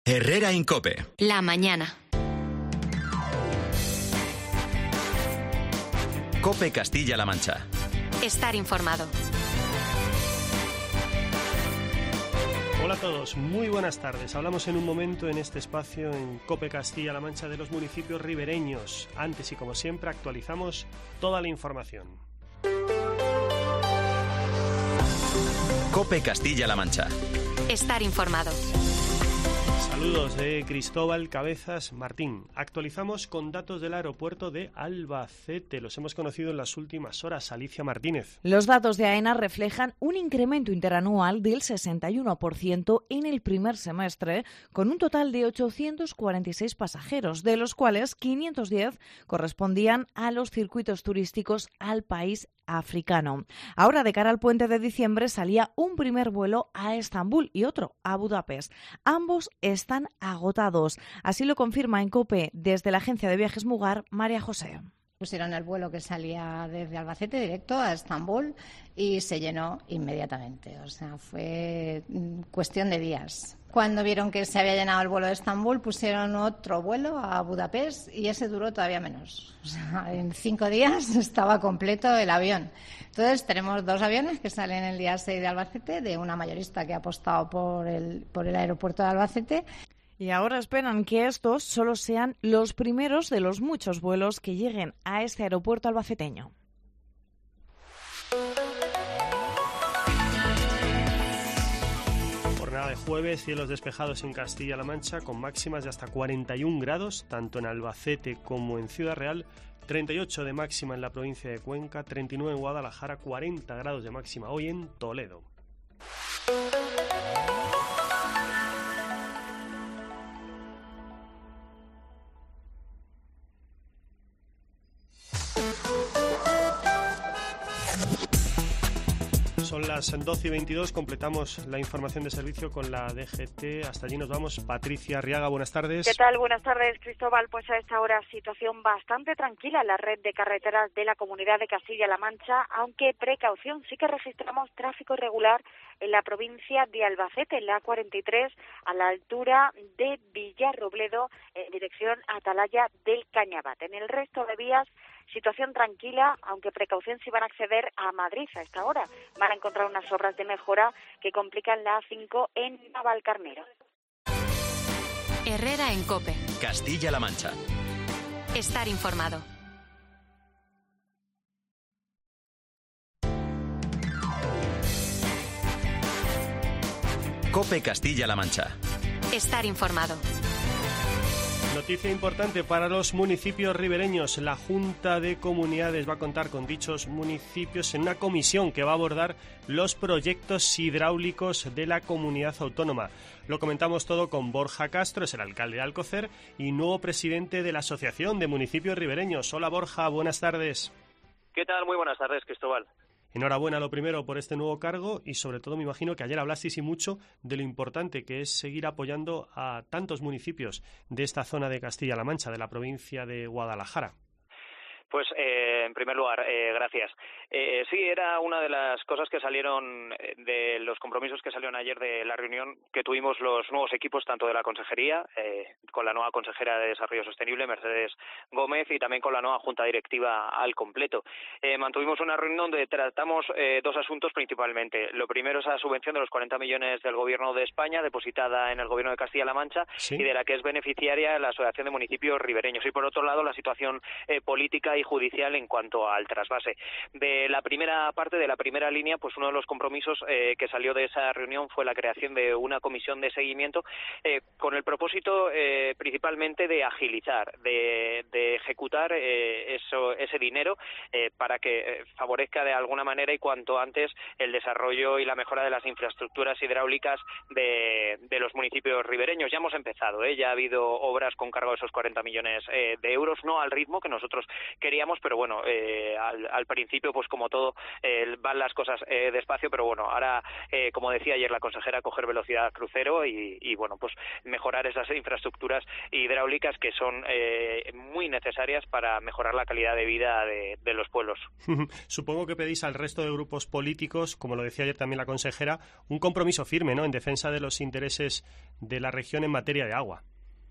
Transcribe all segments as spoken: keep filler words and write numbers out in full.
Herrera Incope. La mañana. Cope Castilla-La Mancha. Estar informado. Hola a todos, muy buenas tardes. Hablamos en un momento en este espacio en Cope Castilla-La Mancha de los municipios ribereños. Antes y como siempre actualizamos toda la información. Cope Castilla-La Mancha. Estar informado. Saludos de Cristóbal Cabezas Martín. Actualizamos con datos del aeropuerto de Albacete. Los hemos conocido en las últimas horas. Alicia Martínez. Los datos de AENA reflejan un incremento interanual del sesenta y uno por ciento en el primer semestre, con un total de ochocientos cuarenta y seis pasajeros, de los cuales quinientos diez correspondían a los circuitos turísticos al país africano. Ahora, de cara al puente de diciembre, salía un primer vuelo a Estambul y otro a Budapest. Ambos están agotados. Así lo confirma en COPE desde la agencia de viajes Mugar, María José. Pusieron el vuelo que salía desde Albacete directo a Estambul y se llenó inmediatamente. O sea, fue cuestión de días. Cuando vieron que se había llenado el vuelo de Estambul, pusieron otro vuelo a Budapest y ese duró todavía menos. O sea, en cinco días estaba completo el avión. Entonces, tenemos dos aviones que salen el día seis de Albacete, de una mayorista que ha apostado por el, por el aeropuerto de Albacete. Y ahora esperan que estos solo sean los primeros de los muchos vuelos que lleguen a este aeropuerto albaceteño. Jornada de jueves, cielos despejados en Castilla-La Mancha con máximas de hasta cuarenta y un grados, tanto en Albacete como en Ciudad Real, treinta y ocho de máxima en la provincia de Cuenca, treinta y nueve en Guadalajara, cuarenta grados de máxima hoy en Toledo. Son las doce y veintidós, completamos la información de servicio con la D G T. Hasta allí nos vamos. Patricia Arriaga, buenas tardes. ¿Qué tal? Buenas tardes, Cristóbal. Pues a esta hora situación bastante tranquila en la red de carreteras de la Comunidad de Castilla-La Mancha, aunque precaución, sí que registramos tráfico irregular en la provincia de Albacete, en la A cuarenta y tres, a la altura de Villarrobledo, en dirección a Atalaya del Cañabat. En el resto de vías, situación tranquila, aunque precaución si van a acceder a Madrid a esta hora. Van a encontrar unas obras de mejora que complican la A cinco en Navalcarnero. Herrera en COPE. Castilla-La Mancha. Estar informado. Cope Castilla-La Mancha. Estar informado. Noticia importante para los municipios ribereños. La Junta de Comunidades va a contar con dichos municipios en una comisión que va a abordar los proyectos hidráulicos de la comunidad autónoma. Lo comentamos todo con Borja Castro, es el alcalde de Alcocer y nuevo presidente de la Asociación de Municipios Ribereños. Hola Borja, buenas tardes. ¿Qué tal? Muy buenas tardes, Cristóbal. Enhorabuena lo primero por este nuevo cargo y sobre todo me imagino que ayer hablasteis y mucho de lo importante que es seguir apoyando a tantos municipios de esta zona de Castilla-La Mancha, de la provincia de Guadalajara. Pues, eh, en primer lugar, eh, gracias. Eh, sí, era una de las cosas que salieron de los compromisos que salieron ayer de la reunión que tuvimos los nuevos equipos, tanto de la consejería, eh, con la nueva consejera de Desarrollo Sostenible, Mercedes Gómez, y también con la nueva junta directiva al completo. Eh, mantuvimos una reunión donde tratamos eh, dos asuntos principalmente. Lo primero es la subvención de los cuarenta millones del Gobierno de España, depositada en el Gobierno de Castilla-La Mancha, ¿sí?, y de la que es beneficiaria la Asociación de Municipios Ribereños. Y por otro lado, la situación eh, política y judicial en cuanto al trasvase. De la primera parte, de la primera línea, pues uno de los compromisos eh, que salió de esa reunión fue la creación de una comisión de seguimiento eh, con el propósito eh, principalmente de agilizar, de, de ejecutar eh, eso, ese dinero eh, para que eh, favorezca de alguna manera y cuanto antes el desarrollo y la mejora de las infraestructuras hidráulicas de, de los municipios ribereños. Ya hemos empezado, ¿eh? Ya ha habido obras con cargo de esos cuarenta millones eh, de euros, no al ritmo que nosotros queríamos queríamos, pero bueno, eh, al, al principio, pues como todo, eh, van las cosas eh, despacio, pero bueno, ahora, eh, como decía ayer la consejera, coger velocidad crucero y, y bueno, pues mejorar esas infraestructuras hidráulicas que son eh, muy necesarias para mejorar la calidad de vida de, de los pueblos. Supongo que pedís al resto de grupos políticos, como lo decía ayer también la consejera, un compromiso firme, ¿no?, en defensa de los intereses de la región en materia de agua.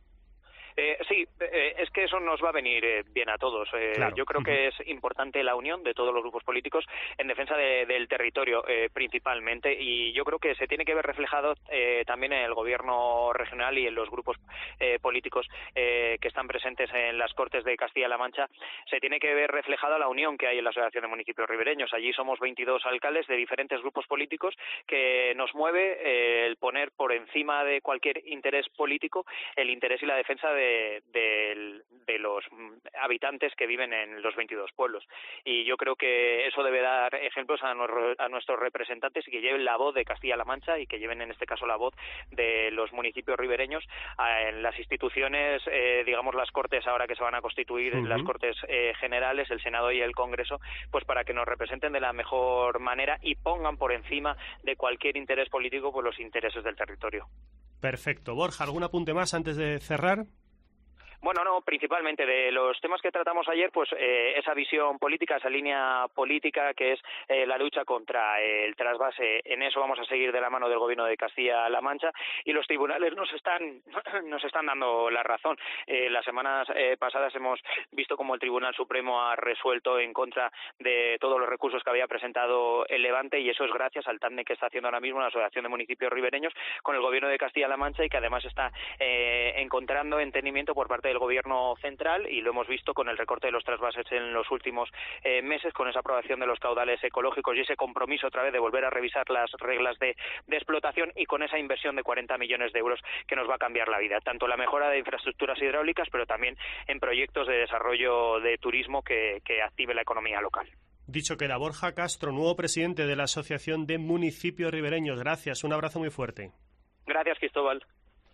Eh, sí, eh, es que eso nos va a venir eh, bien a todos. Eh, Claro. Yo creo que es importante la unión de todos los grupos políticos en defensa de, del territorio, eh, principalmente, y yo creo que se tiene que ver reflejado eh, también en el gobierno regional y en los grupos eh, políticos eh, que están presentes en las Cortes de Castilla-La Mancha. Se tiene que ver reflejada la unión que hay en la Asociación de Municipios Ribereños. Allí somos veintidós alcaldes de diferentes grupos políticos, que nos mueve eh, el poner por encima de cualquier interés político el interés y la defensa de De, de, de los habitantes que viven en los veintidós pueblos, y yo creo que eso debe dar ejemplos a, nuestro, a nuestros representantes, y que lleven la voz de Castilla-La Mancha y que lleven en este caso la voz de los municipios ribereños a, en las instituciones, eh, digamos las Cortes ahora que se van a constituir, uh-huh. las Cortes eh, Generales, el Senado y el Congreso, pues para que nos representen de la mejor manera y pongan por encima de cualquier interés político pues los intereses del territorio. Perfecto. Borja, ¿algún apunte más antes de cerrar? Bueno, no, principalmente de los temas que tratamos ayer, pues eh, esa visión política, esa línea política que es eh, la lucha contra el trasvase. En eso vamos a seguir de la mano del Gobierno de Castilla-La Mancha, y los tribunales nos están nos están dando la razón. Eh, las semanas eh, pasadas hemos visto cómo el Tribunal Supremo ha resuelto en contra de todos los recursos que había presentado el Levante, y eso es gracias al tándem que está haciendo ahora mismo la Asociación de Municipios Ribereños con el Gobierno de Castilla-La Mancha, y que además está eh, encontrando entendimiento por parte del Gobierno central, y lo hemos visto con el recorte de los trasvases en los últimos eh, meses, con esa aprobación de los caudales ecológicos y ese compromiso otra vez de volver a revisar las reglas de, de explotación, y con esa inversión de cuarenta millones de euros que nos va a cambiar la vida, tanto la mejora de infraestructuras hidráulicas, pero también en proyectos de desarrollo de turismo que, que active la economía local. Dicho queda. Borja Castro, nuevo presidente de la Asociación de Municipios Ribereños. Gracias, un abrazo muy fuerte. Gracias, Cristóbal.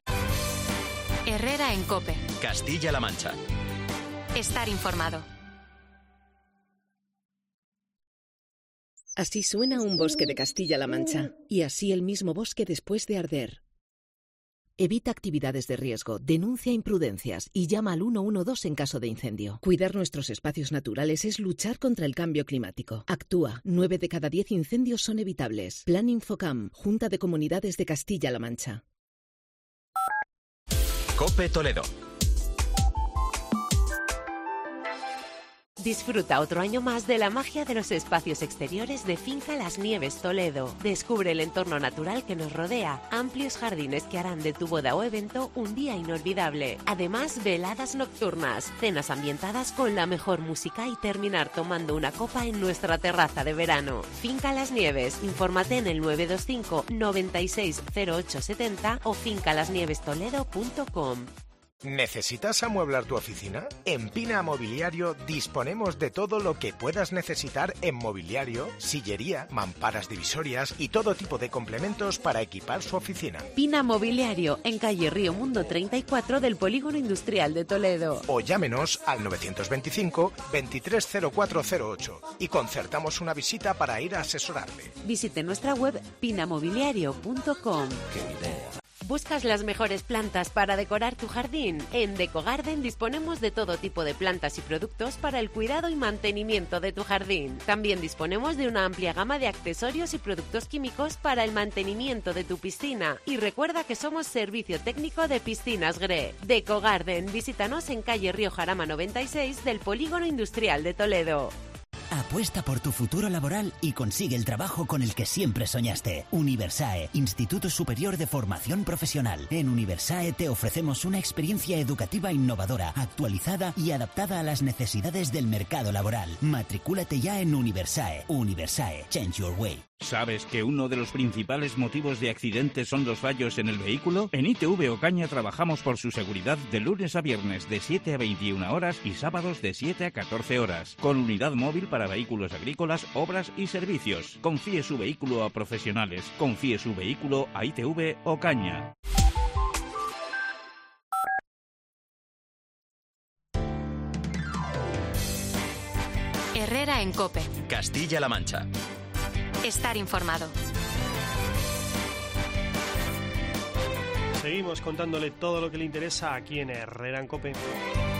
Herrera en COPE. Castilla-La Mancha. Estar informado. Así suena un bosque de Castilla-La Mancha, y así el mismo bosque después de arder. Evita actividades de riesgo, denuncia imprudencias y llama al uno uno dos en caso de incendio. Cuidar nuestros espacios naturales es luchar contra el cambio climático. Actúa. nueve de cada diez incendios son evitables. Plan Infocam, Junta de Comunidades de Castilla-La Mancha. COPE Toledo. Disfruta otro año más de la magia de los espacios exteriores de Finca Las Nieves Toledo. Descubre el entorno natural que nos rodea, amplios jardines que harán de tu boda o evento un día inolvidable. Además, veladas nocturnas, cenas ambientadas con la mejor música y terminar tomando una copa en nuestra terraza de verano. Finca Las Nieves. Infórmate en el nueve dos cinco, noventa y seis, cero ocho setenta o finca las nieves toledo punto com. ¿Necesitas amueblar tu oficina? En Pina Mobiliario disponemos de todo lo que puedas necesitar en mobiliario, sillería, mamparas divisorias y todo tipo de complementos para equipar su oficina. Pina Mobiliario, en calle Río Mundo treinta y cuatro del Polígono Industrial de Toledo. O llámenos al novecientos veinticinco, veintitrés cero cuatro cero ocho y concertamos una visita para ir a asesorarle. Visite nuestra web pina mobiliario punto com. ¡Qué idea! ¿Buscas las mejores plantas para decorar tu jardín? En Decogarden disponemos de todo tipo de plantas y productos para el cuidado y mantenimiento de tu jardín. También disponemos de una amplia gama de accesorios y productos químicos para el mantenimiento de tu piscina. Y recuerda que somos servicio técnico de piscinas G R E. Decogarden, visítanos en calle Río Jarama noventa y seis del Polígono Industrial de Toledo. Apuesta por tu futuro laboral y consigue el trabajo con el que siempre soñaste. Universae, Instituto Superior de Formación Profesional. En Universae te ofrecemos una experiencia educativa innovadora, actualizada y adaptada a las necesidades del mercado laboral. Matricúlate ya en Universae. Universae, change your way. ¿Sabes que uno de los principales motivos de accidentes son los fallos en el vehículo? En I T V Ocaña trabajamos por su seguridad de lunes a viernes de siete a veintiuna horas y sábados de siete a catorce horas, con unidad móvil para vehículos agrícolas, obras y servicios. Confíe su vehículo a profesionales. Confíe su vehículo a I T V Ocaña. Herrera en COPE. Castilla-La Mancha. Estar informado. Seguimos contándole todo lo que le interesa aquí en Herrera en COPE.